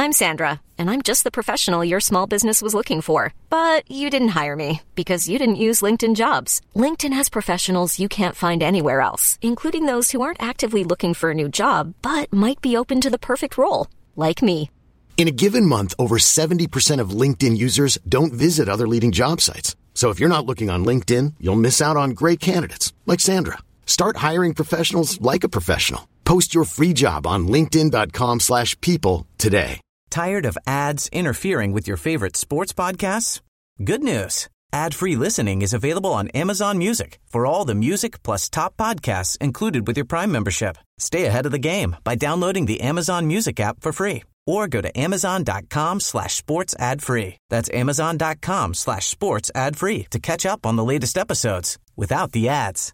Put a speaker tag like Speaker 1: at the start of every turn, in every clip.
Speaker 1: I'm Sandra, and I'm just the professional your small business was looking for. But you didn't hire me because you didn't use LinkedIn Jobs. LinkedIn has professionals you can't find anywhere else, including those who aren't actively looking for a new job, but might be open to the perfect role, like me.
Speaker 2: In a given month, over 70% of LinkedIn users don't visit other leading job sites. So if you're not looking on LinkedIn, you'll miss out on great candidates like Sandra. Start hiring professionals like a professional. Post your free job on linkedin.com/people today.
Speaker 3: Tired of ads interfering with your favorite sports podcasts? Good news. Ad-free listening is available on Amazon Music for all the music plus top podcasts included with your Prime membership. Stay ahead of the game by downloading the Amazon Music app for free or go to amazon.com/sports ad free. That's amazon.com/sports ad free to catch up on the latest episodes without the ads.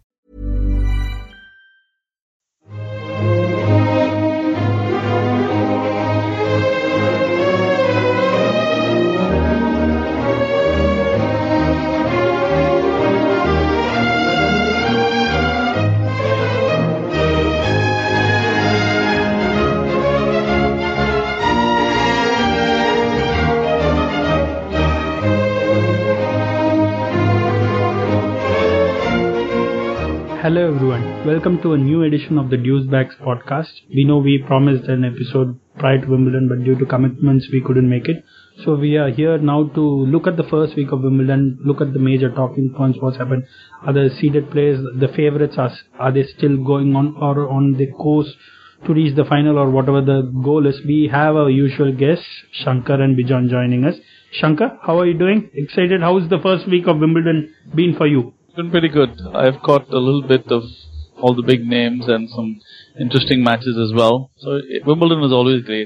Speaker 4: Hello everyone, welcome to a new edition of the Dewsbags podcast. We know we promised an episode prior to Wimbledon, but due to commitments we couldn't make it. So we are here now to look at the first week of Wimbledon, look at the major talking points, what's happened. Are the seeded players, the favourites, are they still going on or on the course to reach the final or whatever the goal is? We have our usual guests, Shankar and Bijan, joining us. Shankar, how are you doing? Excited? How's the first week of Wimbledon been for you?
Speaker 5: It's been pretty good. I've caught a little bit of all the big names and some interesting matches as well. So Wimbledon is always great.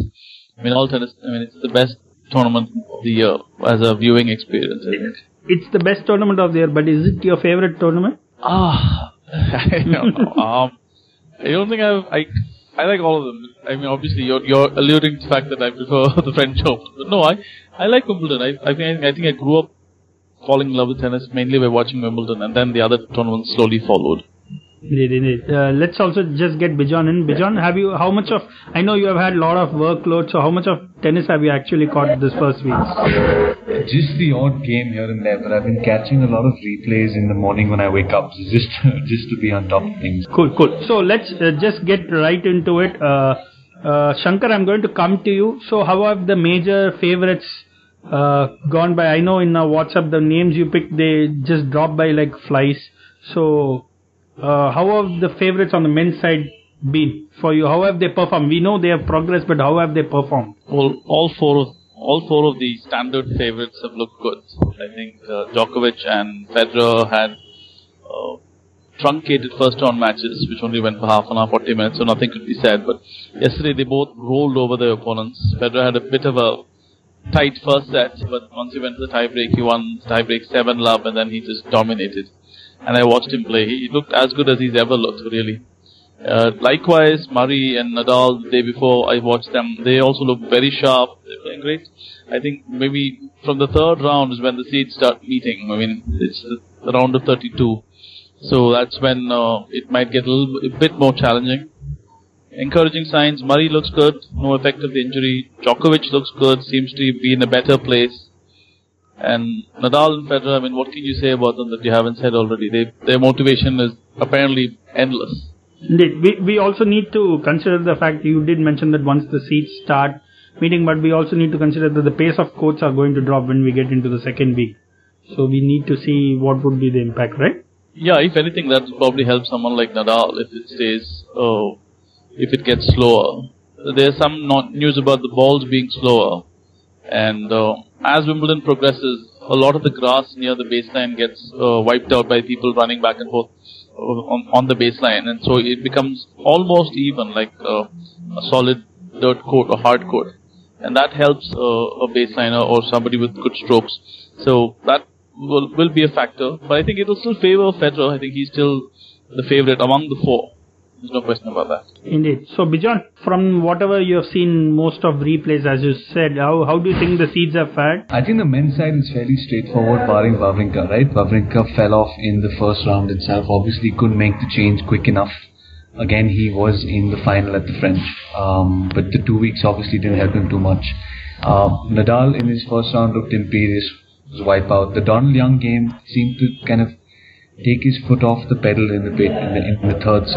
Speaker 5: It's the best tournament of the year as a viewing experience, I think.
Speaker 4: It's the best tournament of the year, but is it your favorite tournament?
Speaker 5: I don't know. I don't think I like all of them. I mean, obviously you're alluding to the fact that I prefer the French Open, but no, I like Wimbledon. I think I grew up falling in love with tennis mainly by watching Wimbledon, and then the other tournaments slowly followed.
Speaker 4: Indeed. Let's also just get Bijan in. Bijan, I know you have had a lot of workload, so how much of tennis have you actually caught this first week?
Speaker 6: Just the odd game here and there, but I've been catching a lot of replays in the morning when I wake up, just to be on top of things.
Speaker 4: Cool. So let's just get right into it. Shankar, I'm going to come to you. So how have the major favourites gone by? I know in WhatsApp the names you picked, they just dropped by like flies. So how have the favourites on the men's side been for you? How have they performed? We know they have progressed, but how have they performed?
Speaker 5: Well, all four of the standard favourites have looked good. I think Djokovic and Federer had truncated first round matches which only went for half an hour, 40 minutes, so nothing could be said. But yesterday they both rolled over their opponents. Federer had a bit of a tight first set, but once he went to the tiebreak, he won tiebreak 7-love, and then he just dominated. And I watched him play. He looked as good as he's ever looked, really. Likewise, Murray and Nadal, the day before I watched them, they also looked very sharp. They're playing great. I think maybe from the third round is when the seeds start meeting. I mean, it's the round of 32. So that's when it might get a bit more challenging. Encouraging signs. Murray looks good, no effect of the injury. Djokovic looks good, seems to be in a better place. And Nadal and Federer, I mean, what can you say about them that you haven't said already? Their motivation is apparently endless.
Speaker 4: Indeed. We also need to consider the fact you did mention that once the seats start meeting, but we also need to consider that the pace of courts are going to drop when we get into the second week. So we need to see what would be the impact, right?
Speaker 5: Yeah, if anything, that will probably help someone like Nadal if it stays, if it gets slower. There's some news about the balls being slower. And as Wimbledon progresses, a lot of the grass near the baseline gets wiped out by people running back and forth on the baseline. And so it becomes almost even, like a solid dirt court or hard court. And that helps a baseliner or somebody with good strokes. So that will be a factor. But I think it will still favor Federer. I think he's still the favorite among the four. There's no question about that.
Speaker 4: Indeed. So, Bijan, from whatever you have seen most of replays, as you said, how do you think the seeds have fared?
Speaker 6: I think the men's side is fairly straightforward, barring Wawrinka, right? Wawrinka fell off in the first round itself. Obviously, couldn't make the change quick enough. Again, he was in the final at the French, but the 2 weeks obviously didn't help him too much. Nadal in his first round looked imperious, was wipeout. The Donald Young game seemed to kind of take his foot off the pedal in the third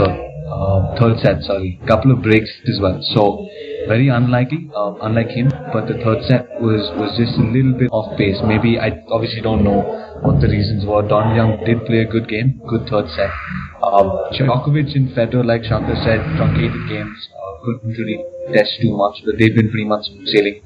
Speaker 6: set. Couple of breaks as well. So very unlikely, unlike him. But the third set was just a little bit off pace. Maybe I obviously don't know what the reasons were. Donald Young did play a good game, good third set. Djokovic and Federer, like Shankar said, truncated games, couldn't really test too much, but they've been pretty much sailing.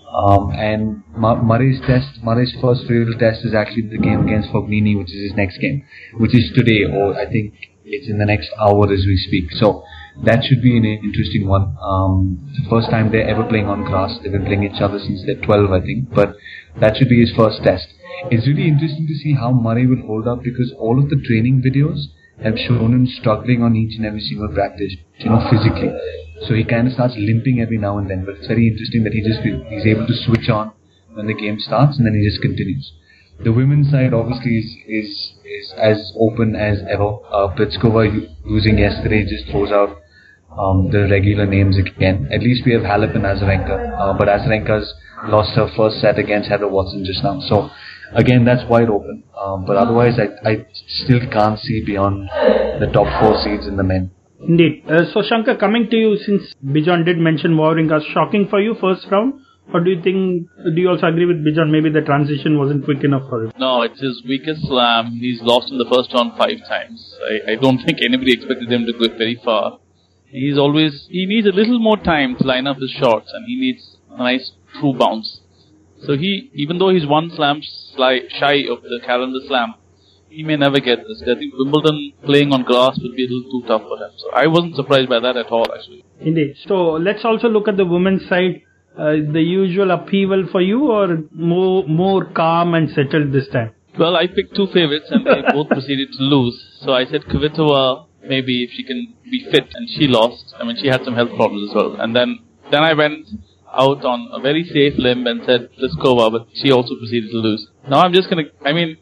Speaker 6: And Murray's first real test is actually the game against Fognini, which is his next game, which is today, or I think it's in the next hour as we speak. So that should be an interesting one. The first time they're ever playing on grass. They've been playing each other since they're 12, I think, but that should be his first test. It's really interesting to see how Murray will hold up, because all of the training videos have shown him struggling on each and every single practice, physically. So he kind of starts limping every now and then, but it's very interesting that he's able to switch on when the game starts, and then he just continues. The women's side obviously is as open as ever. Pliskova losing yesterday just throws out the regular names again. At least we have Halep and Azarenka, but Azarenka's lost her first set against Heather Watson just now. So again, that's wide open. But otherwise, I still can't see beyond the top 4 seeds in the men.
Speaker 4: Indeed. So Shankar, coming to you, since Bijan did mention Wawrinka, shocking for you first round? Or do you also agree with Bijan, maybe the transition wasn't quick enough for him?
Speaker 5: No, it's his weakest slam. He's lost in the first round 5 times. I don't think anybody expected him to go very far. He needs a little more time to line up his shots, and he needs a nice true bounce. So even though he's 1 slam shy of the calendar slam, he may never get this. I think Wimbledon playing on grass will be a little too tough for him. So I wasn't surprised by that at all, actually.
Speaker 4: Indeed. So let's also look at the women's side. The usual upheaval for you, or more calm and settled this time?
Speaker 5: Well, I picked 2 favorites and they both proceeded to lose. So I said Kvitova, maybe if she can be fit, and she lost. I mean, she had some health problems as well. And then I went out on a very safe limb and said Pliskova, but she also proceeded to lose. Now I'm just going to,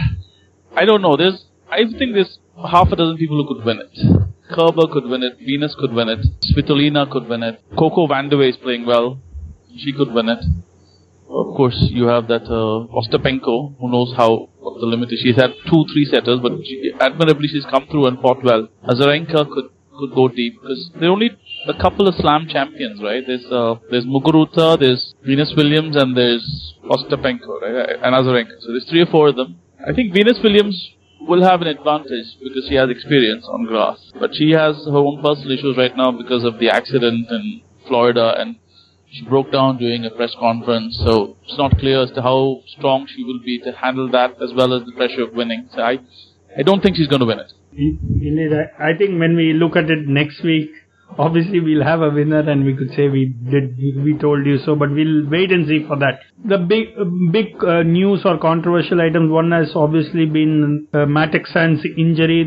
Speaker 5: I don't know. I think there's half a dozen people who could win it. Kerber could win it. Venus could win it. Svitolina could win it. Coco Vandeweghe is playing well. She could win it. Of course, you have that Ostapenko, who knows what the limit is. She's had 2-3 setters, but admirably she's come through and fought well. Azarenka could go deep, because there are only a couple of slam champions, right? There's Muguruza, there's Venus Williams, and there's Ostapenko, right? And Azarenka. So there's 3 or 4 of them. I think Venus Williams will have an advantage because she has experience on grass. But she has her own personal issues right now because of the accident in Florida, and she broke down during a press conference. So it's not clear as to how strong she will be to handle that, as well as the pressure of winning. So I don't think she's going to win it.
Speaker 4: Indeed, I think when we look at it next week, obviously we'll have a winner and we could say we told you so, but we'll wait and see for that. The big news or controversial items, one has obviously been Matt Exan's injury.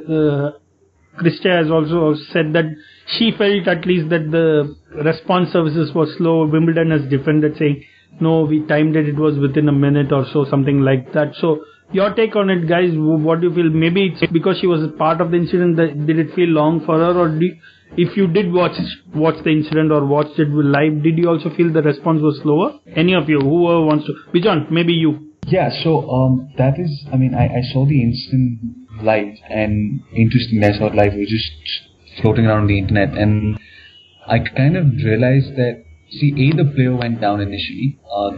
Speaker 4: Christia has also said that she felt at least that the response services were slow. Wimbledon has defended, saying no, we timed it was within a minute or so, something like that. So your take on it, guys, what do you feel? Maybe it's because she was a part of the incident, did it feel long for her, or if you did watch the incident or watched it live, did you also feel the response was slower? Any of you, whoever wants to. Bijan, maybe you.
Speaker 6: Yeah, so that is, I saw the incident live, and interesting, I saw it live. It was just floating around the internet, and I kind of realized that, the player went down initially.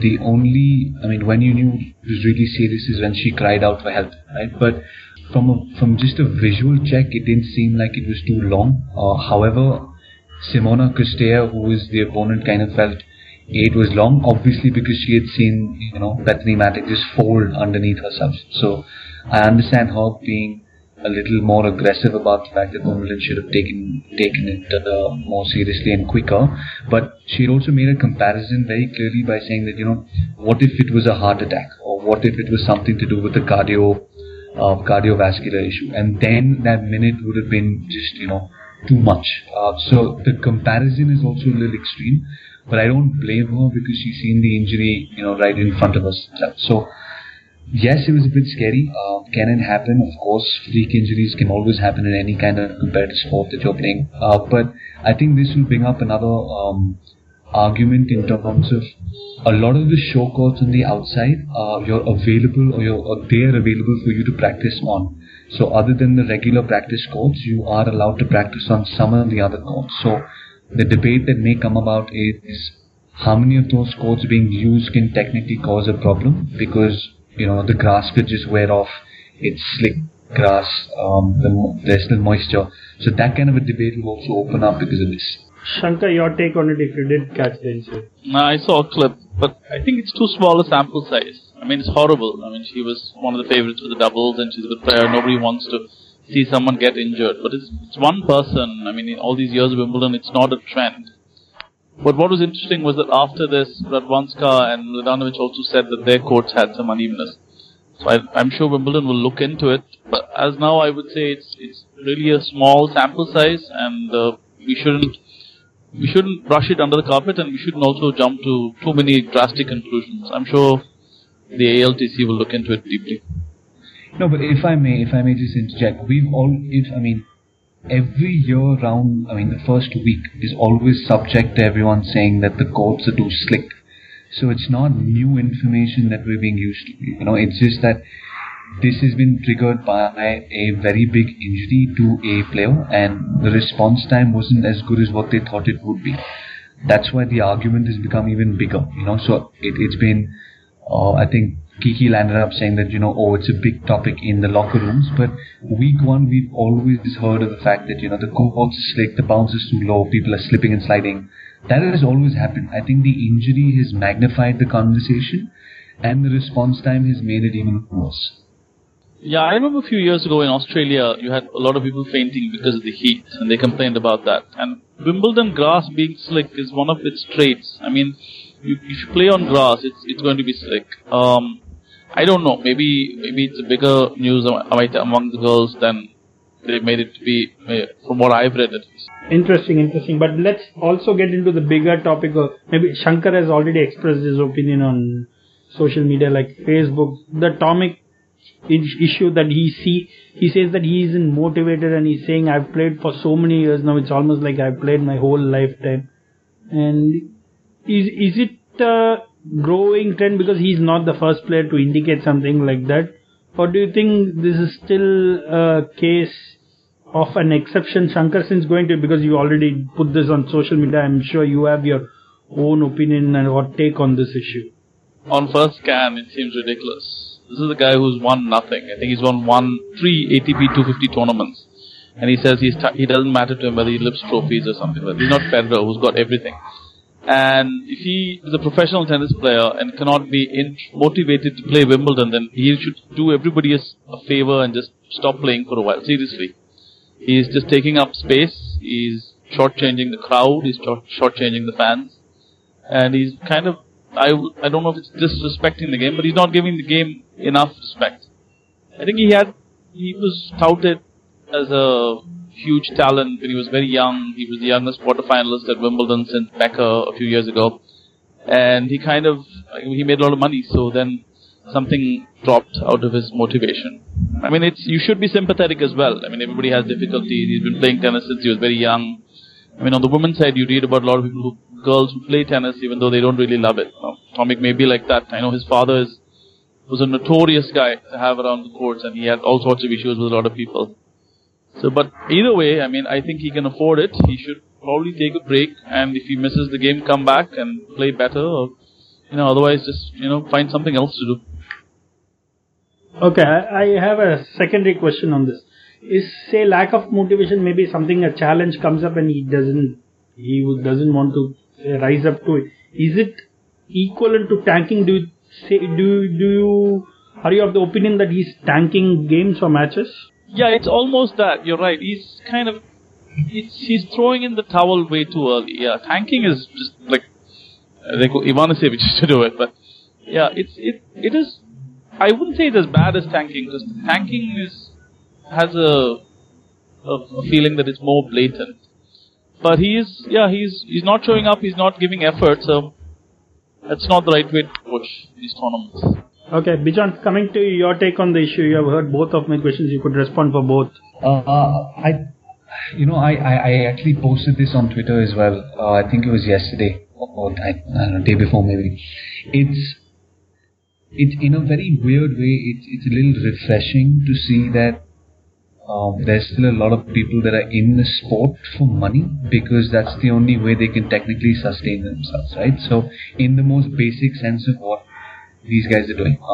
Speaker 6: When you knew it was really serious is when she cried out for help, right? But from just a visual check, it didn't seem like it was too long. However, Simona Cristea, who was the opponent, kind of felt it was long, obviously because she had seen, Bethany Matic just fold underneath herself. So I understand her being a little more aggressive about the fact that Wimbledon should have taken it more seriously and quicker. But she had also made a comparison very clearly by saying that, what if it was a heart attack, or what if it was something to do with the cardiovascular issue, and then that minute would have been just, too much. So the comparison is also a little extreme, but I don't blame her because she's seen the injury, right in front of us. So Yes, it was a bit scary. Can it happen? Of course, freak injuries can always happen in any kind of competitive sport that you're playing. But I think this will bring up another argument in terms of a lot of the show courts on the outside, you're available or they're available for you to practice on. So other than the regular practice courts, you are allowed to practice on some of the other courts. So the debate that may come about is how many of those courts being used can technically cause a problem, because the grass could just wear off. It's slick grass, there's still moisture. So that kind of a debate will also open up because of this.
Speaker 4: Shankar, your take on it if you did catch the incident.
Speaker 5: I saw a clip, but I think it's too small a sample size. I mean, it's horrible. I mean, she was one of the favorites for the doubles and she's a good player. Nobody wants to see someone get injured. But it's one person. I mean, in all these years of Wimbledon, it's not a trend. But what was interesting was that after this, Radwanska and Mladenovic also said that their courts had some unevenness. So I'm sure Wimbledon will look into it. But as now, I would say it's really a small sample size, and we shouldn't brush it under the carpet, and we shouldn't also jump to too many drastic conclusions. I'm sure the ALTC will look into it deeply.
Speaker 6: No, but if I may just interject, every year round, the first week is always subject to everyone saying that the courts are too slick. So it's not new information that we're being used to. It's just that this has been triggered by a very big injury to a player, and the response time wasn't as good as what they thought it would be. That's why the argument has become even bigger. So it's been, I think Kiki landed up saying that, it's a big topic in the locker rooms. But week one, we've always heard of the fact that, the courts are slick, the bounce is too low, people are slipping and sliding. That has always happened. I think the injury has magnified the conversation, and the response time has made it even worse.
Speaker 5: Yeah, I remember a few years ago in Australia, you had a lot of people fainting because of the heat, and they complained about that. And Wimbledon grass being slick is one of its traits. I mean, if you play on grass, it's going to be slick. I don't know. Maybe it's a bigger news among the girls than they made it to be, from what I've read at least.
Speaker 4: Interesting. But let's also get into the bigger topic of, maybe Shankar has already expressed his opinion on social media like Facebook. The Tomic issue that he says that he isn't motivated, and he's saying, I've played for so many years now, it's almost like I've played my whole lifetime. And is it a growing trend because he's not the first player to indicate something like that? Or do you think this is still a case of an exception, Shankar, since because you already put this on social media, I'm sure you have your own opinion and or take on this issue?
Speaker 5: On first scan, it seems ridiculous. This is a guy who's won nothing. I think he's won 3 ATP 250 tournaments. And he says he doesn't matter to him whether he lifts trophies or something like that. He's not Federer, who's got everything. And if he is a professional tennis player and cannot be motivated to play Wimbledon, then he should do everybody a favor and just stop playing for a while. Seriously. He's just taking up space. He's shortchanging the crowd. He's shortchanging the fans. And he's kind of, I don't know if it's disrespecting the game, but he's not giving the game enough respect. I think he was touted as a huge talent when he was very young. He was the youngest quarterfinalist at Wimbledon since Becker a few years ago. And he made a lot of money, so then something dropped out of his motivation. I mean, you should be sympathetic as well. I mean, everybody has difficulties. He's been playing tennis since he was very young. I mean, on the women's side, you read about a lot of girls who play tennis even though they don't really love it. Tomic may be like that. I know his father was a notorious guy to have around the courts, and he had all sorts of issues with a lot of people. So, but either way, I mean, I think he can afford it. He should probably take a break, and if he misses the game, come back and play better, or, otherwise just, find something else to do.
Speaker 4: Okay, I have a secondary question on this. Is, say, lack of motivation, maybe something, a challenge comes up and he doesn't want to rise up to it. Is it equivalent to tanking? Are you of the opinion that he's tanking games or matches?
Speaker 5: Yeah, it's almost that. You're right. He's he's throwing in the towel way too early. Yeah, tanking is just like Ivanisevic used to do it, but yeah, it is. I wouldn't say it's as bad as tanking, because tanking has a feeling that it's more blatant. But he's not showing up. He's not giving effort. So that's not the right way to push these tournaments.
Speaker 4: Okay, Bijan, coming to your take on the issue, you have heard both of my questions. You could respond for both.
Speaker 6: I actually posted this on Twitter as well. I think it was yesterday or I don't know, day before maybe. It's in a very weird way. It's a little refreshing to see that there's still a lot of people that are in the sport for money, because that's the only way they can technically sustain themselves, right? So, in the most basic sense of what these guys are doing,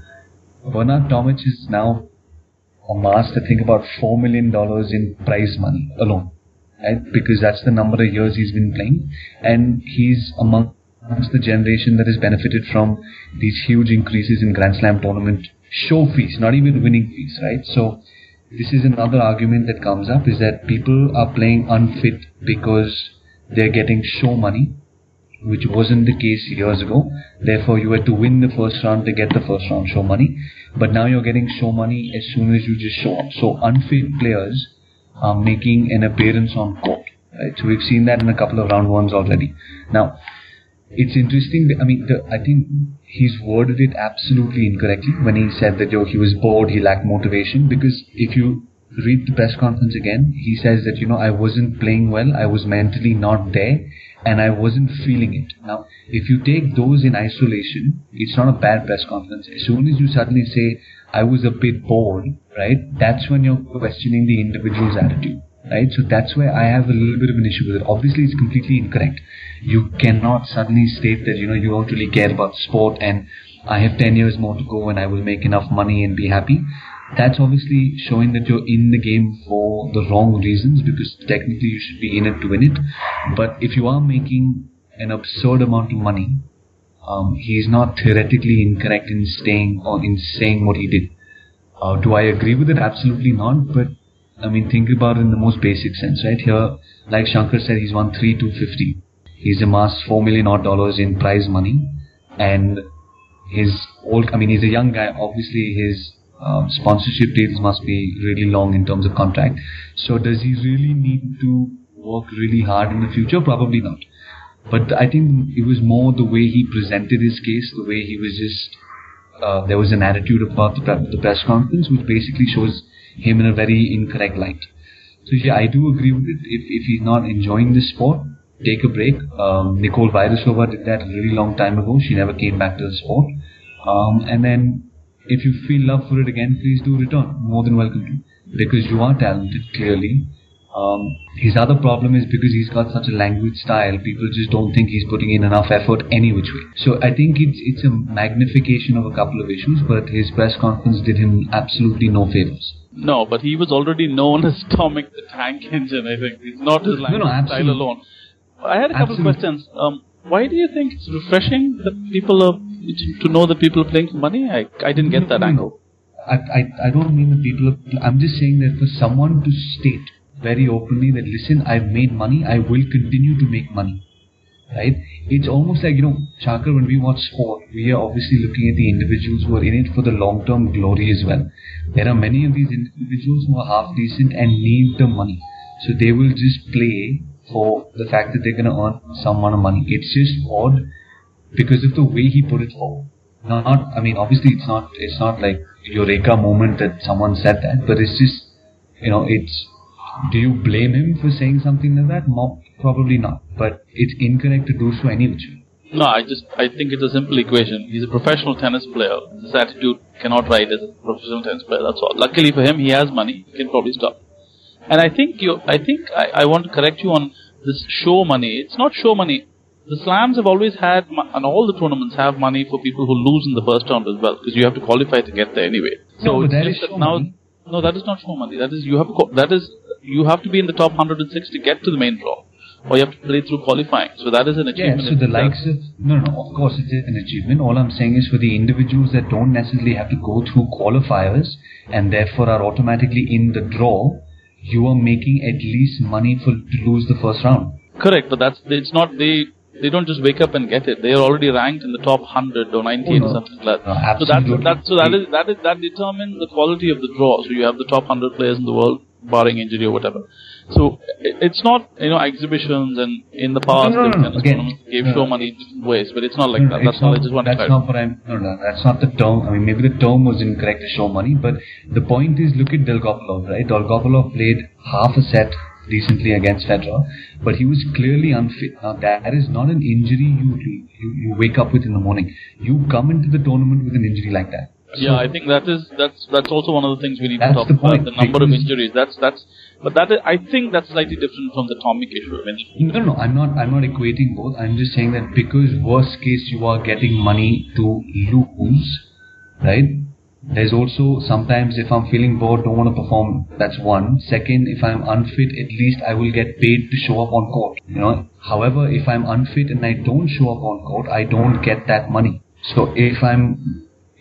Speaker 6: Bernard Tomic is now amassed, I think, about $4 million in prize money alone, right? Because that's the number of years he's been playing, and he's amongst the generation that has benefited from these huge increases in Grand Slam tournament show fees, not even winning fees, right? So this is another argument that comes up, is that people are playing unfit because they're getting show money, which wasn't the case years ago. Therefore, you had to win the first round to get the first round show money. But now you're getting show money as soon as you just show up. So unfit players are making an appearance on court, right? So we've seen that in a couple of round ones already. Now, it's interesting. I mean, I think he's worded it absolutely incorrectly when he said that he was bored, he lacked motivation. Because if you read the press conference again, he says that, I wasn't playing well, I was mentally not there, and I wasn't feeling it. Now, if you take those in isolation, it's not a bad press conference. As soon as you suddenly say, I was a bit bored, right, that's when you're questioning the individual's attitude, right? So that's where I have a little bit of an issue with it. Obviously, it's completely incorrect. You cannot suddenly state that, you don't really care about sport and I have 10 years more to go and I will make enough money and be happy. That's obviously showing that you're in the game for the wrong reasons, because technically you should be in it to win it. But if you are making an absurd amount of money, he's not theoretically incorrect in staying or in saying what he did. Do I agree with it? Absolutely not. But I mean, think about it in the most basic sense, right? Here, like Shankar said, he's won 3,250. He's amassed $4 million odd in prize money, and he's a young guy. Obviously, his sponsorship deals must be really long in terms of contract. So does he really need to work really hard in the future? Probably not. But I think it was more the way he presented his case, the way he was just, there was an attitude about the press conference, which basically shows him in a very incorrect light. So yeah, I do agree with it. If he's not enjoying this sport, take a break. Nicole Vairasova did that a really long time ago. She never came back to the sport. And then if you feel love for it again, please do return. More than welcome to. Because you are talented, clearly. His other problem is because he's got such a language style, people just don't think he's putting in enough effort any which way. So I think it's a magnification of a couple of issues, but his press conference did him absolutely no favors.
Speaker 5: No, but he was already known as Tomic the Tank Engine, I think. It's not his language style alone. I had a couple of questions. Why do you think it's refreshing that people are, to know that people are playing for money? I didn't get that angle.
Speaker 6: I don't mean that people are, I'm just saying that for someone to state very openly that, listen, I've made money, I will continue to make money, right? It's almost like, Shankar, when we watch sport, we are obviously looking at the individuals who are in it for the long-term glory as well. There are many of these individuals who are half-decent and need the money. So they will just play for the fact that they're going to earn some amount of money. It's just odd because of the way he put it forward. Obviously it's not like Eureka moment that someone said that, but it's just, do you blame him for saying something like that? Probably not. But it's incorrect to do so anyway.
Speaker 5: No, I think it's a simple equation. He's a professional tennis player. This attitude cannot ride as a professional tennis player. That's all. Luckily for him, he has money. He can probably stop. And I think I want to correct you on this show money. It's not show money. The slams have always had, and all the tournaments have money for people who lose in the first round as well, because you have to qualify to get there anyway. So
Speaker 6: no, that is show money.
Speaker 5: No, that is not show money. That is you have to be in the top 106 to get to the main draw, or you have to play through qualifying. So that is an achievement.
Speaker 6: Yeah, so the likes of of course it is an achievement. All I'm saying is for the individuals that don't necessarily have to go through qualifiers and therefore are automatically in the draw, you are making at least money to lose the first round.
Speaker 5: Correct, but it's not they don't just wake up and get it. They are already ranked in the top 100 or 98 or something like that.
Speaker 6: Absolutely.
Speaker 5: That determines the quality of the draw. So you have the top 100 players in the world, barring injury or whatever. So it's not, exhibitions, and in the past tennis tournaments gave show money in different ways, but it's not like that. That's not. I just want to clarify.
Speaker 6: That's not the term. I mean, maybe the term was incorrect to show money, but the point is, look at Dolgopolov, right? Dolgopolov played half a set recently against Federer, but he was clearly unfit. Now that is not an injury you wake up with in the morning. You come into the tournament with an injury like that.
Speaker 5: Yeah, I think that's also one of the things we need to talk about. The number of injuries. I think that's slightly different from the Tomic issue.
Speaker 6: No, I'm not equating both. I'm just saying that because worst case you are getting money to lose, right? There's also sometimes if I'm feeling bored, don't want to perform, that's one. Second, if I'm unfit, at least I will get paid to show up on court. However, if I'm unfit and I don't show up on court, I don't get that money. So if I'm,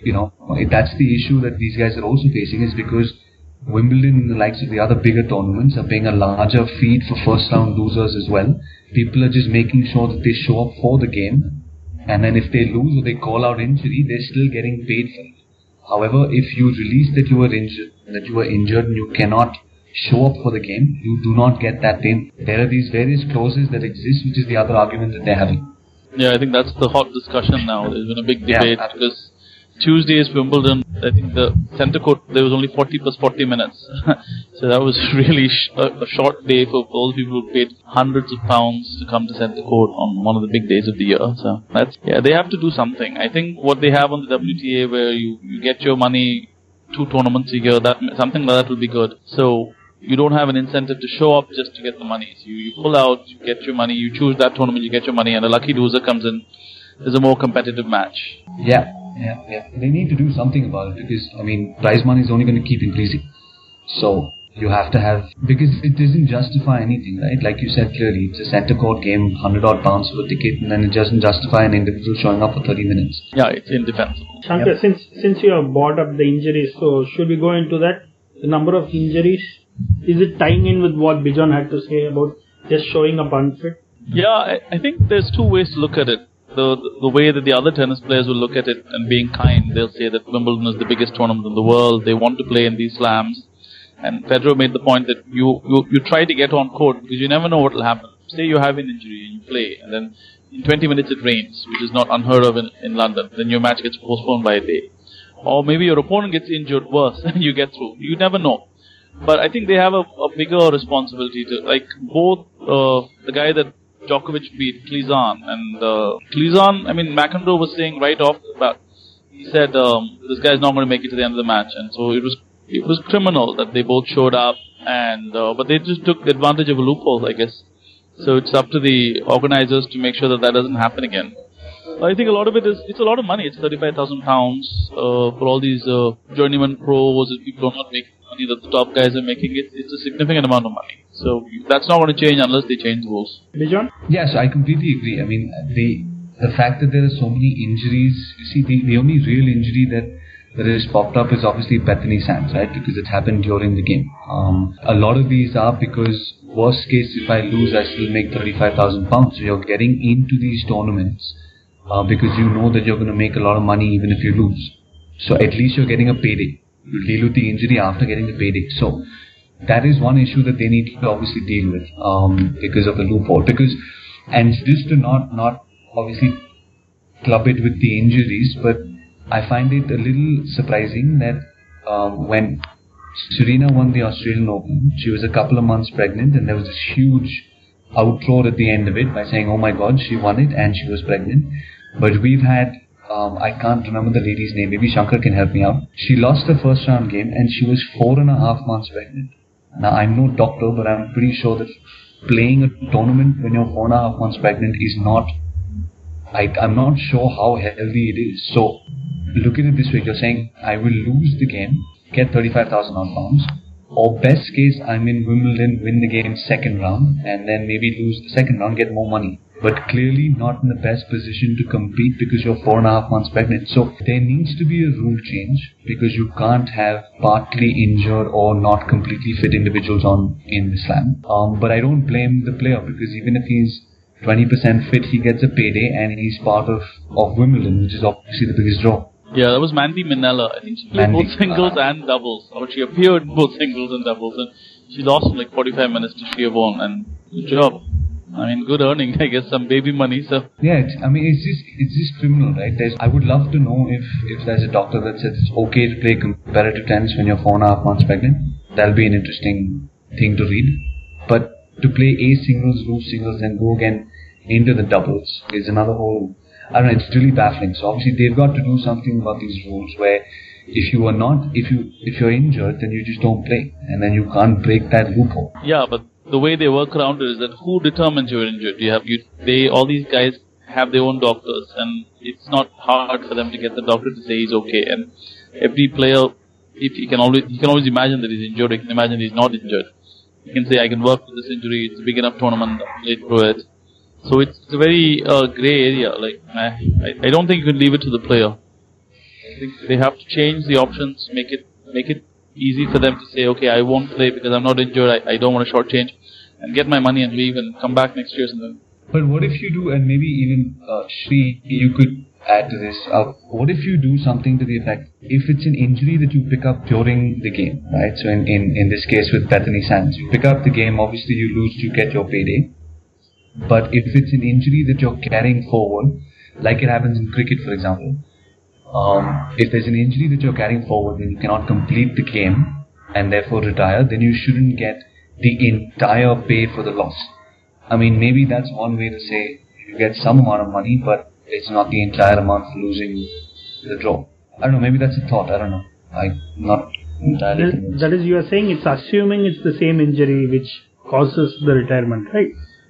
Speaker 6: that's the issue that these guys are also facing, is because Wimbledon and the likes of the other bigger tournaments are paying a larger fee for first round losers as well. People are just making sure that they show up for the game, and then if they lose or they call out injury, they're still getting paid for it. However, if you release that you were injured and you cannot show up for the game, you do not get that payment. There are these various clauses that exist, which is the other argument that they're having.
Speaker 5: Yeah, I think that's the hot discussion now. There's been a big debate because Tuesday is Wimbledon. I think the centre court, there was only 40 plus 40 minutes. So that was really a short day for all the people who paid hundreds of pounds to come to centre court on one of the big days of the year. So they have to do something. I think what they have on the WTA, where you get your money 2 tournaments a year, something like that will be good. So you don't have an incentive to show up just to get the money. So you pull out, you get your money, you choose that tournament, you get your money, and a lucky loser comes in. There's a more competitive match.
Speaker 6: Yeah. They need to do something about it because, prize money is only going to keep increasing. So you have to have, because it doesn't justify anything, right? Like you said clearly, it's a centre court game, £100 for a ticket, and then it doesn't justify an individual showing up for 30 minutes.
Speaker 5: Yeah, it's indefensible.
Speaker 4: Shankar, since you have brought up the injuries, so should we go into that? The number of injuries, is it tying in with what Bijan had to say about just showing up unfit?
Speaker 5: Yeah, I think there's 2 ways to look at it. The way that the other tennis players will look at it and being kind, they'll say that Wimbledon is the biggest tournament in the world, they want to play in these slams. And Federer made the point that you try to get on court because you never know what will happen. Say you have an injury and you play, and then in 20 minutes it rains, which is not unheard of in London. Then your match gets postponed by a day. Or maybe your opponent gets injured worse and you get through. You never know. But I think they have a bigger responsibility to, like both the guy that Djokovic beat, Klizan, and Klizan, McEnroe was saying right off the bat, he said this guy's not going to make it to the end of the match, and so it was criminal that they both showed up, and but they just took advantage of a loophole, I guess. So it's up to the organizers to make sure that doesn't happen again. I think a lot of it's a lot of money. It's £35,000 for all these journeyman pros. If people are not making money that the top guys are making, it's a significant amount of money. So that's not going to change unless they change rules.
Speaker 4: Bijan?
Speaker 6: Yes, I completely agree. The fact that there are so many injuries, the only real injury that has popped up is obviously Bethany Sands, right? Because it happened during the game. A lot of these are because worst case, if I lose, I still make £35,000. So you're getting into these tournaments because you know that you're going to make a lot of money even if you lose. So at least you're getting a payday. You deal with the injury after getting the payday. So that is one issue that they need to obviously deal with because of the loophole. And just to not obviously club it with the injuries, but I find it a little surprising that when Serena won the Australian Open, she was a couple of months pregnant, and there was this huge outroar at the end of it by saying, oh my god, she won it and she was pregnant. But we've had, I can't remember the lady's name, maybe Shankar can help me out. She lost the first round game and she was 4.5 months pregnant. Now, I'm no doctor, but I'm pretty sure that playing a tournament when you're 4.5 months pregnant is not, I'm not sure how healthy it is. So, look at it this way, you're saying, I will lose the game, get £35,000, or best case, I'm in Wimbledon, win the game second round, and then maybe lose the second round, get more money. But clearly not in the best position to compete because you're 4.5 months pregnant. So there needs to be a rule change because you can't have partly injured or not completely fit individuals in the slam. But I don't blame the player because even if he's 20% fit, he gets a payday and he's part of Wimbledon, which is obviously the biggest draw.
Speaker 5: Yeah, that was Mandy Minella. I think she played both singles and doubles. Or she appeared in both singles and doubles. And she lost in like 45 minutes to Sheerborn, and good job. I mean, good earning, I guess, some baby money. So
Speaker 6: yeah, it's just criminal, right? I would love to know if there's a doctor that says it's okay to play competitive tennis when you're 4.5 months pregnant. That'll be an interesting thing to read. But to play A singles, lose singles, and go again into the doubles is another whole. I don't know. It's really baffling. So obviously they've got to do something about these rules where if you're injured, then you just don't play, and then you can't break that loophole.
Speaker 5: Yeah, but the way they work around it is that who determines you're injured? All these guys have their own doctors, and it's not hard for them to get the doctor to say he's okay. And every player, if he can always imagine that he's injured, he can imagine he's not injured. He can say, I can work with this injury, it's a big enough tournament, I'll play through it. So it's a very grey area. Like I don't think you can leave it to the player. I think they have to change the options, make it easy for them to say, okay, I won't play because I'm not injured, I don't want to shortchange, and get my money and leave and come back next year.
Speaker 6: But what if you do, and maybe even Shri, you could add to this, what if you do something to the effect, if it's an injury that you pick up during the game, right? So in this case with Bethany Sands, you pick up the game, obviously you lose, you get your payday. But if it's an injury that you're carrying forward, like it happens in cricket, for example, if there's an injury that you're carrying forward and you cannot complete the game and therefore retire, then you shouldn't get the entire pay for the loss. I mean, maybe that's one way to say you get some amount of money, but it's not the entire amount for losing the draw. I don't know, maybe that's a thought, I don't know. I'm not entirely convinced.
Speaker 4: That is, you are saying it's assuming it's the same injury which causes the retirement, right?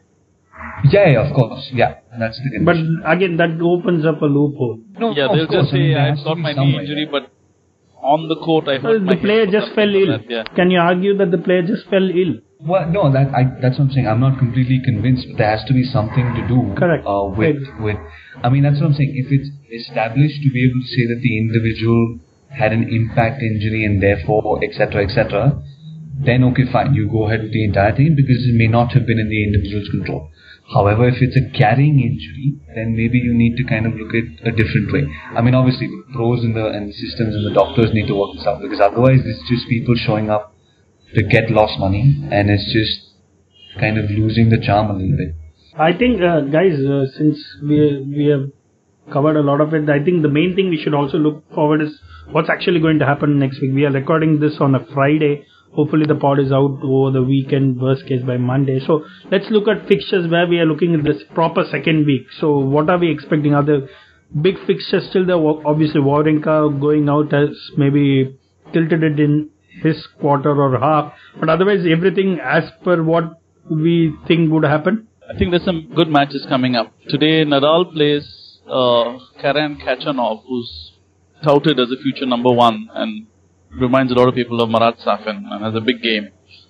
Speaker 6: Yeah, of course. Yeah, that's the condition.
Speaker 4: But again, that opens up a loophole.
Speaker 5: No, yeah, they'll just say, I've got my knee injury, but on the court I hurt my
Speaker 4: the player just fell ill.
Speaker 5: Yeah.
Speaker 4: Can you argue that the player just fell ill?
Speaker 6: Well, no, that's what I'm saying. I'm not completely convinced, but there has to be something to do with. I mean, that's what I'm saying. If it's established to be able to say that the individual had an impact injury and therefore, etc., then okay, fine. You go ahead with the entire thing because it may not have been in the individual's control. However, if it's a carrying injury, then maybe you need to kind of look at a different way. I mean, obviously, the pros and the systems and the doctors need to work this out, because otherwise it's just people showing up to get lost money, and it's just kind of losing the charm a little bit.
Speaker 4: I think, guys, since we have covered a lot of it, I think the main thing we should also look forward is what's actually going to happen next week. We are recording this on a Friday. Hopefully the pod is out over the weekend, worst case by Monday. So let's look at fixtures where we are looking at this proper second week. So what are we expecting? Are there big fixtures still there? Obviously Wawrinka going out has maybe tilted it in his quarter or half. But otherwise everything as per what we think would happen.
Speaker 5: I think there's some good matches coming up. Today Nadal plays Karen Khachanov, who's touted as a future number one and reminds a lot of people of Marat Safin and has a big game.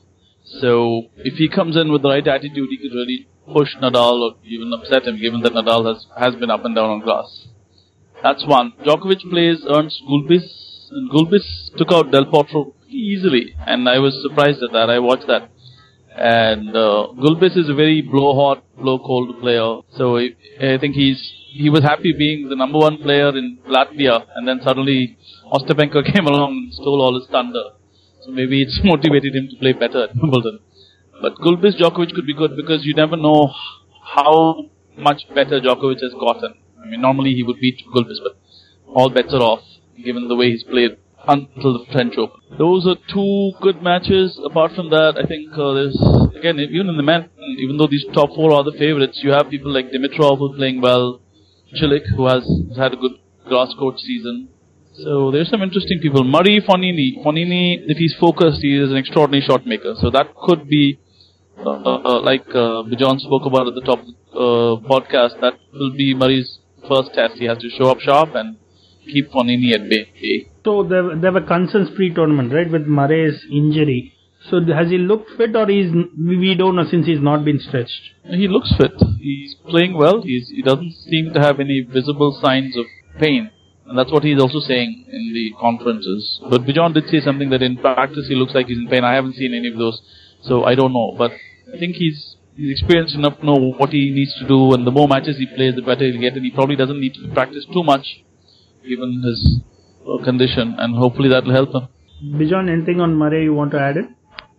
Speaker 5: So if he comes in with the right attitude, he could really push Nadal or even upset him, given that Nadal has been up and down on grass. That's one. Djokovic plays Ernst Gulbis, and Gulbis took out Del Potro easily, and I was surprised at that. I watched that. And Gulbis is a very blow-hot, blow-cold player. So I think he was happy being the number one player in Latvia, and then suddenly Ostapenko came along and stole all his thunder. So maybe it's motivated him to play better at Wimbledon. But Gulbis Djokovic could be good because you never know how much better Djokovic has gotten. I mean, normally he would beat Gulbis, but all bets are off given the way he's played until the French Open. Those are two good matches. Apart from that, I think there's, again, even in the men, even though these top four are the favourites, you have people like Dimitrov who's playing well, Cilic, who has had a good grass court season. So there's some interesting people. Murray, Fognini, if he's focused, he is an extraordinary shot maker. So that could be, like Bijan spoke about at the top of the podcast, that will be Murray's first test. He has to show up sharp and keep Fognini at bay. So
Speaker 4: there were concerns pre-tournament, right, with Murray's injury. So has he looked fit, or we don't know since he's not been stretched?
Speaker 5: He looks fit. He's playing well. He doesn't seem to have any visible signs of pain. And that's what he's also saying in the conferences. But Bijan did say something that in practice he looks like he's in pain. I haven't seen any of those, so I don't know. But I think he's experienced enough to know what he needs to do, and the more matches he plays, the better he'll get. And he probably doesn't need to practice too much, given his condition, and hopefully that will help him.
Speaker 4: Bijan, anything on Murray you want to add in?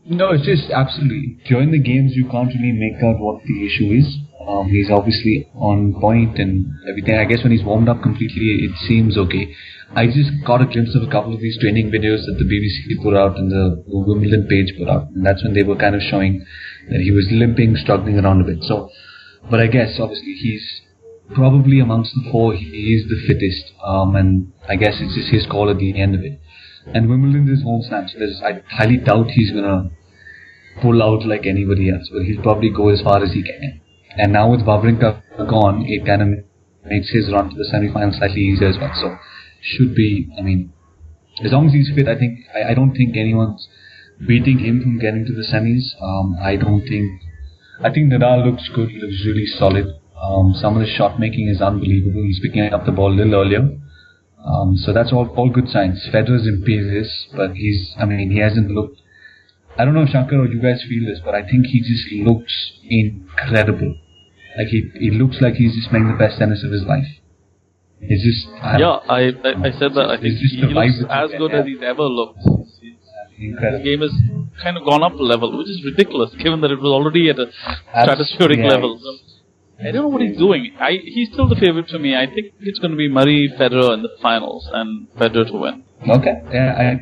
Speaker 6: No, it's just absolutely. During the games, you can't really make out what the issue is. He's obviously on point and everything. I guess when he's warmed up completely, it seems okay. I just got a glimpse of a couple of these training videos that the BBC put out and the Wimbledon page put out. And that's when they were kind of showing that he was limping, struggling around a bit. So, but I guess, obviously, he's probably amongst the four, he is the fittest. And I guess it's just his call at the end of it. And Wimbledon is home slam, so I highly doubt he's going to pull out like anybody else. But he'll probably go as far as he can. And now with Wawrinka gone, it kind of makes his run to the semi-final slightly easier as well. So, should be, I mean, as long as he's fit, I don't think anyone's beating him from getting to the semis. I think Nadal looks good. He looks really solid. Some of the shot making is unbelievable. He's picking up the ball a little earlier. So that's all good signs. Federer's imperious, but he hasn't looked, I don't know if Shankar or you guys feel this, but I think he just looks incredible. Like he looks like he's just playing the best tennis of his life. It's just
Speaker 5: I said that. I think he looks as good as he's ever looked.
Speaker 6: Incredible.
Speaker 5: The game has kind of gone up a level, which is ridiculous, given that it was already at a stratospheric level. So, I don't know what he's doing. He's still the favorite for me. I think it's going to be Murray, Federer in the finals, and Federer to win.
Speaker 6: Okay. Yeah.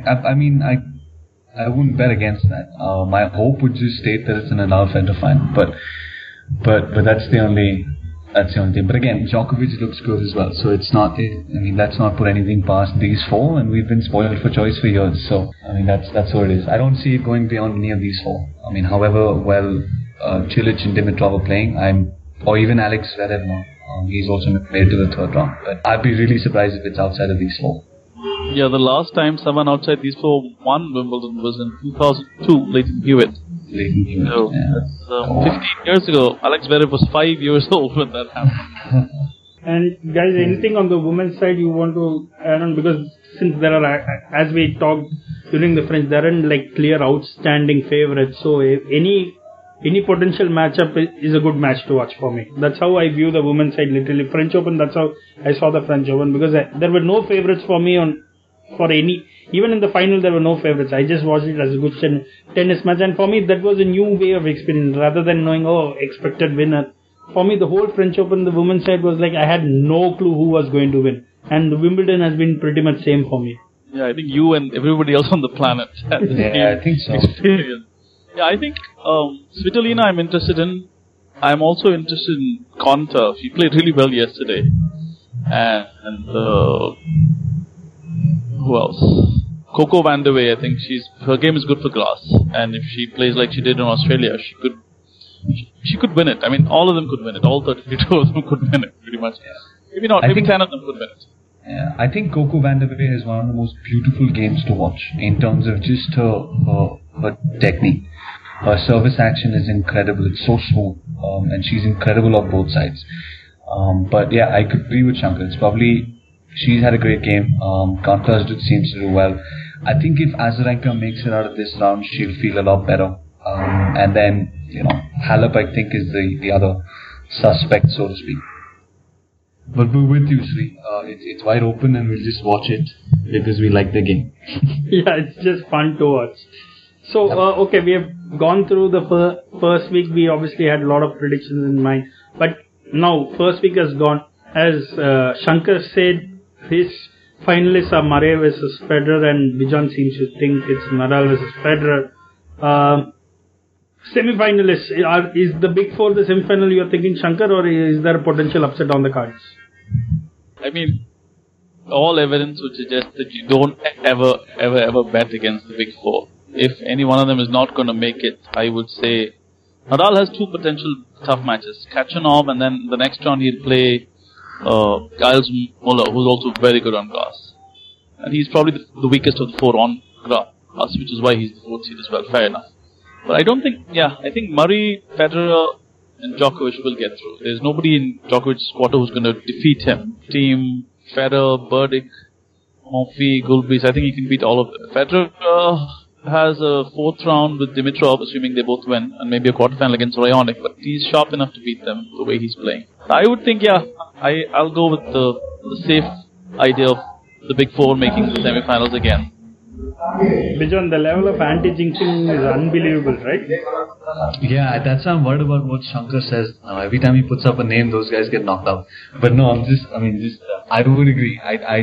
Speaker 6: I wouldn't bet against that. My hope would just state that it's an Nadal Federer final, but that's the only thing. But again, Djokovic looks good as well, so it's not. Let's not put anything past these four, and we've been spoiled for choice for years. So that's what it is. I don't see it going beyond any of these four. However well Cilic and Dimitrov are playing, or even Alex Zverev now. He's also made it to the third round. But I'd be really surprised if it's outside of these four.
Speaker 5: Yeah, the last time someone outside these four won Wimbledon was in 2002, Leighton Hewitt. So, that's 15 years ago. Alex Zverev was 5 years old when that happened.
Speaker 4: And guys, anything on the women's side you want to add on? Because since there are, as we talked during the French, there aren't like clear outstanding favorites. So any potential matchup is a good match to watch for me. That's how I view the women's side literally. French Open, that's how I saw the French Open, because there were no favorites for me for any. Even in the final, there were no favorites. I just watched it as a good tennis match, and for me, that was a new way of experience rather than knowing, expected winner. For me, the whole French Open, the women's side was like I had no clue who was going to win, and the Wimbledon has been pretty much same for me.
Speaker 5: Yeah, I think you and everybody else on the planet had the same
Speaker 6: I think so.
Speaker 5: experience. Yeah, I think Svitolina I'm interested in. I'm also interested in Konta. She played really well yesterday. And who else? Coco Vandeweghe, I think her game is good for grass. And if she plays like she did in Australia, she could win it. All of them could win it. All 32 of them could win it, pretty much. Maybe not. Maybe 10 of them could win it.
Speaker 6: Yeah, I think Coco Vandeweghe is one of the most beautiful games to watch in terms of just her technique. Her service action is incredible. It's so smooth, and she's incredible on both sides. But yeah, I could agree with Shankar. It's probably she's had a great game. Konta seems to do well. I think if Azarenka makes it out of this round, she'll feel a lot better. And then Halep, I think, is the other suspect, so to speak. But we're with you, Sri. It's wide open, and we'll just watch it because we like the game.
Speaker 4: Yeah, it's just fun to watch. So, okay, we have gone through the first week. We obviously had a lot of predictions in mind. But now, first week has gone. As Shankar said, his finalists are Murray versus Federer, and Bijan seems to think it's Nadal versus Federer. Semi-finalists, is the big four the semi-final you're thinking, Shankar, or is there a potential upset on the cards?
Speaker 5: All evidence would suggest that you don't ever bet against the big four. If any one of them is not going to make it, I would say Nadal has two potential tough matches. Khachanov, and then the next round he'll play Giles Muller, who's also very good on grass. And he's probably the weakest of the four on grass, which is why he's the fourth seed as well. Fair enough. But I think Murray, Federer, and Djokovic will get through. There's nobody in Djokovic's quarter who's going to defeat him. Team, Federer, Burdick, Monfils, Gulbis, I think he can beat all of them. Federer has a fourth round with Dimitrov, assuming they both win, and maybe a quarterfinal against Raonic, but he's sharp enough to beat them the way he's playing. I would think, I'll go with the safe idea of the big four making the semifinals again.
Speaker 4: Bijan, the level of anti-jinxing is unbelievable, right?
Speaker 6: Yeah, that's why I'm worried about what Shankar says. Every time he puts up a name, those guys get knocked out. But no, I would agree.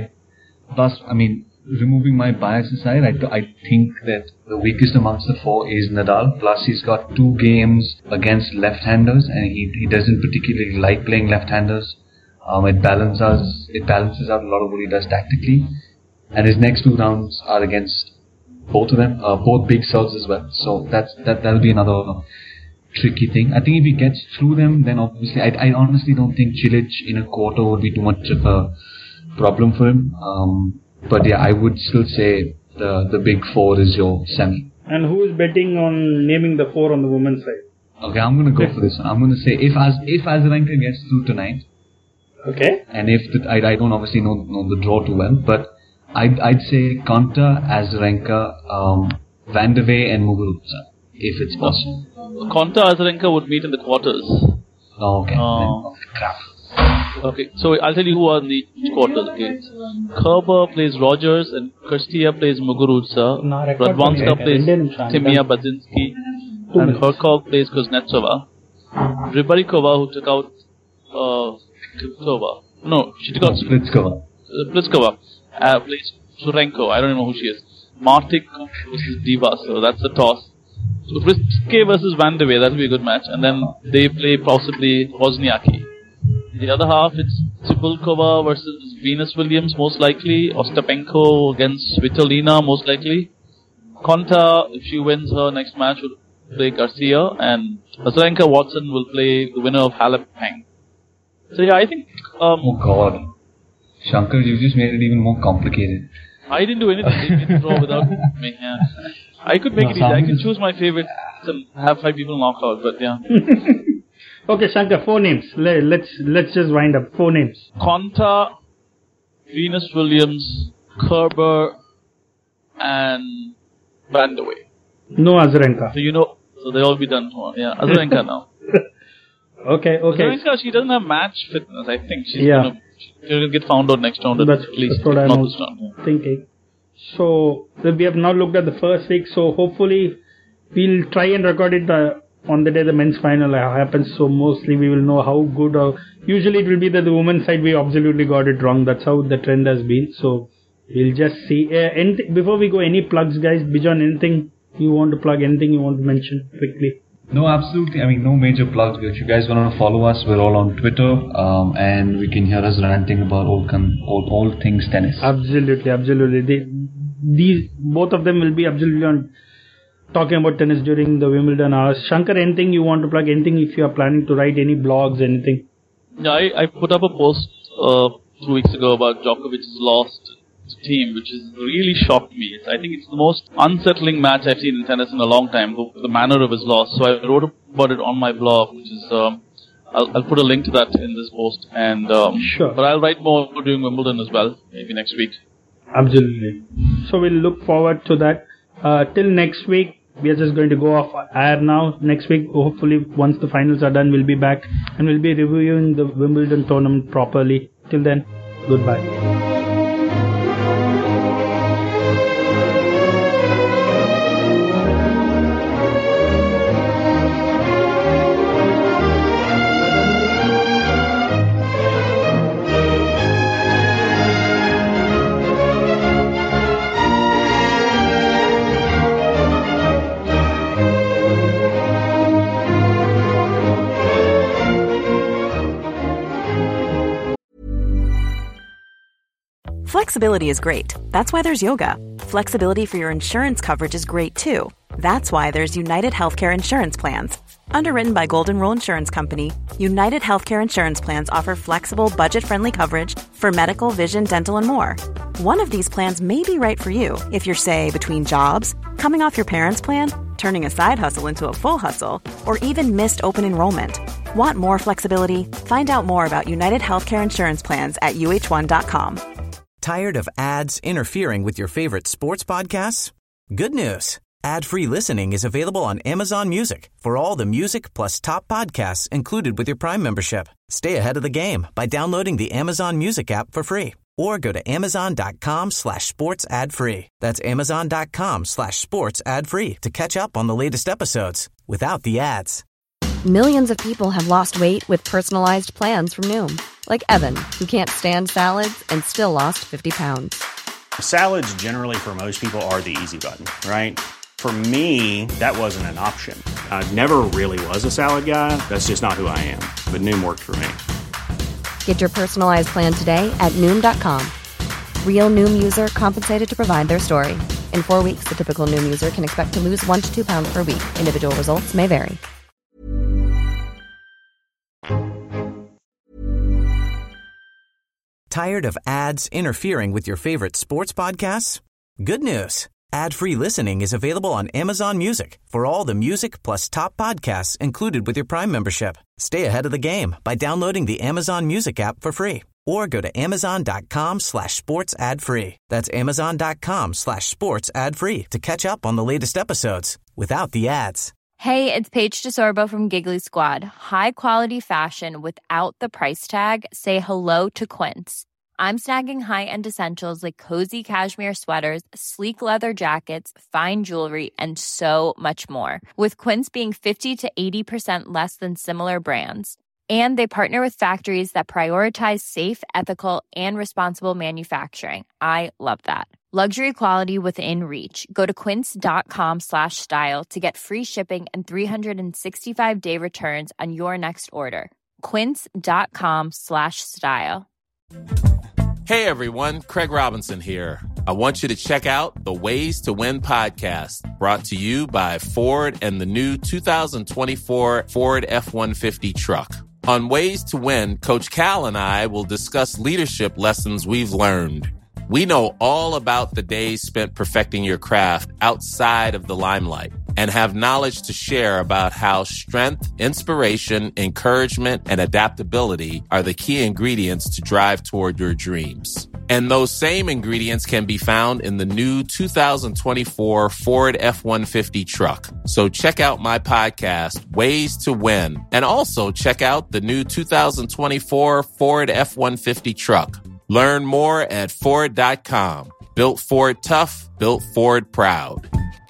Speaker 6: Removing my bias aside, I think that the weakest amongst the four is Nadal. Plus, he's got 2 games against left-handers, and he doesn't particularly like playing left-handers. It balances out a lot of what he does tactically. And his next 2 rounds are against both of them, both big serves as well. So that'll be another tricky thing. I think if he gets through them, then obviously I honestly don't think Cilic in a quarter would be too much of a problem for him. But yeah, I would still say the big 4 is your semi.
Speaker 4: And who is betting on naming the 4 on the women's side?
Speaker 6: Okay, I'm going to go for this one. I'm going to say if Azarenka gets through tonight.
Speaker 4: Okay.
Speaker 6: And if I don't obviously know the draw too well, but I'd say Konta, Azarenka, Van de Wey and Muguruza, if it's possible.
Speaker 5: Konta, Azarenka would meet in the quarters.
Speaker 6: Oh, okay. Crap.
Speaker 5: Okay, so I'll tell you who are in the quarters. Okay, Kerber plays Rogers and Kirstia plays Muguruza. Radwanska plays Timea Badzinski and Herkog plays Kuznetsova. Rybarikova, who took out Krivtsova. No, she took out
Speaker 6: Pliskova.
Speaker 5: Pliskova plays Surenko. I don't even know who she is. Martic versus Diva, so that's a toss. So Vriske versus Van de Wey, that'll be a good match. And then they play possibly Wozniacki. The other half, it's Cibulkova versus Venus Williams, most likely. Ostapenko against Svitolina, most likely. Konta, if she wins her next match, will play Garcia. And Azarenka Watson will play the winner of Halep Peng. So yeah, I think...
Speaker 6: oh God. Shankar, you just made it even more complicated.
Speaker 5: I didn't do anything. They made the draw without me. Yeah. I could make it easy. I can choose my favorites and have 5 people knock out, but yeah.
Speaker 4: Okay, Shankar, 4 names. Let's just wind up. 4 names.
Speaker 5: Konta, Venus Williams, Kerber, and Van de Wey.
Speaker 4: No Azarenka.
Speaker 5: So they'll all be done. Yeah, Azarenka now.
Speaker 4: Okay.
Speaker 5: Azarenka, she doesn't have match fitness. I think she's gonna get found out next round at least.
Speaker 4: That's what I'm thinking. So we have now looked at the first week. So hopefully we'll try and record it on the day the men's final happens. So mostly we will know how good. Usually it will be that the women's side we absolutely got it wrong. That's how the trend has been. So we'll just see. Before we go, any plugs, guys? Bijan, anything you want to plug? Anything you want to mention quickly?
Speaker 6: No, absolutely. I mean, no major plugs. If you guys want to follow us, we're all on Twitter, and we can hear us ranting about all things tennis.
Speaker 4: Absolutely. These both of them will be absolutely on talking about tennis during the Wimbledon hours. Shankar, anything you want to plug? Anything if you are planning to write any blogs, anything?
Speaker 5: Yeah, I put up a post 2 weeks ago about Djokovic's lost team, which has really shocked me. I think it's the most unsettling match I've seen in tennis in a long time, the manner of his loss. So I wrote about it on my blog, which is, I'll put a link to that in this post. And
Speaker 4: sure.
Speaker 5: But I'll write more during Wimbledon as well, maybe next week.
Speaker 4: Absolutely. So we'll look forward to that. Till next week, we are just going to go off air now. Next week, hopefully, once the finals are done, we'll be back and we'll be reviewing the Wimbledon tournament properly. Till then, goodbye.
Speaker 7: Flexibility is great. That's why there's yoga. Flexibility for your insurance coverage is great too. That's why there's United Healthcare Insurance Plans. Underwritten by Golden Rule Insurance Company, United Healthcare Insurance Plans offer flexible, budget-friendly coverage for medical, vision, dental, and more. One of these plans may be right for you if you're, say, between jobs, coming off your parents' plan, turning a side hustle into a full hustle, or even missed open enrollment. Want more flexibility? Find out more about United Healthcare Insurance Plans at uh1.com.
Speaker 3: Tired of ads interfering with your favorite sports podcasts? Good news. Ad-free listening is available on Amazon Music for all the music plus top podcasts included with your Prime membership. Stay ahead of the game by downloading the Amazon Music app for free or go to amazon.com/sports ad free. That's amazon.com/sports ad free to catch up on the latest episodes without the ads.
Speaker 1: Millions of people have lost weight with personalized plans from Noom. Like Evan, who can't stand salads and still lost 50 pounds.
Speaker 8: Salads generally for most people are the easy button, right? For me, that wasn't an option. I never really was a salad guy. That's just not who I am. But Noom worked for me.
Speaker 1: Get your personalized plan today at Noom.com. Real Noom user compensated to provide their story. In 4 weeks, the typical Noom user can expect to lose 1 to 2 pounds per week. Individual results may vary.
Speaker 3: Tired of ads interfering with your favorite sports podcasts? Good news. Ad-free listening is available on Amazon Music for all the music plus top podcasts included with your Prime membership. Stay ahead of the game by downloading the Amazon Music app for free or go to amazon.com/sports ad free. That's amazon.com/sports ad free to catch up on the latest episodes without the ads.
Speaker 9: Hey, it's Paige DeSorbo from Giggly Squad. High quality fashion without the price tag. Say hello to Quince. I'm snagging high-end essentials like cozy cashmere sweaters, sleek leather jackets, fine jewelry, and so much more. With Quince being 50 to 80% less than similar brands. And they partner with factories that prioritize safe, ethical, and responsible manufacturing. I love that. Luxury quality within reach. Go to quince.com/style to get free shipping and 365-day returns on your next order. Quince.com/style.
Speaker 10: Hey everyone, Craig Robinson here. I want you to check out the Ways to Win podcast, brought to you by Ford and the new 2024 Ford F-150 truck. On Ways to Win, Coach Cal and I will discuss leadership lessons we've learned. We know all about the days spent perfecting your craft outside of the limelight and have knowledge to share about how strength, inspiration, encouragement, and adaptability are the key ingredients to drive toward your dreams. And those same ingredients can be found in the new 2024 Ford F-150 truck. So check out my podcast, Ways to Win, and also check out the new 2024 Ford F-150 truck. Learn more at Ford.com. Built Ford tough, built Ford proud.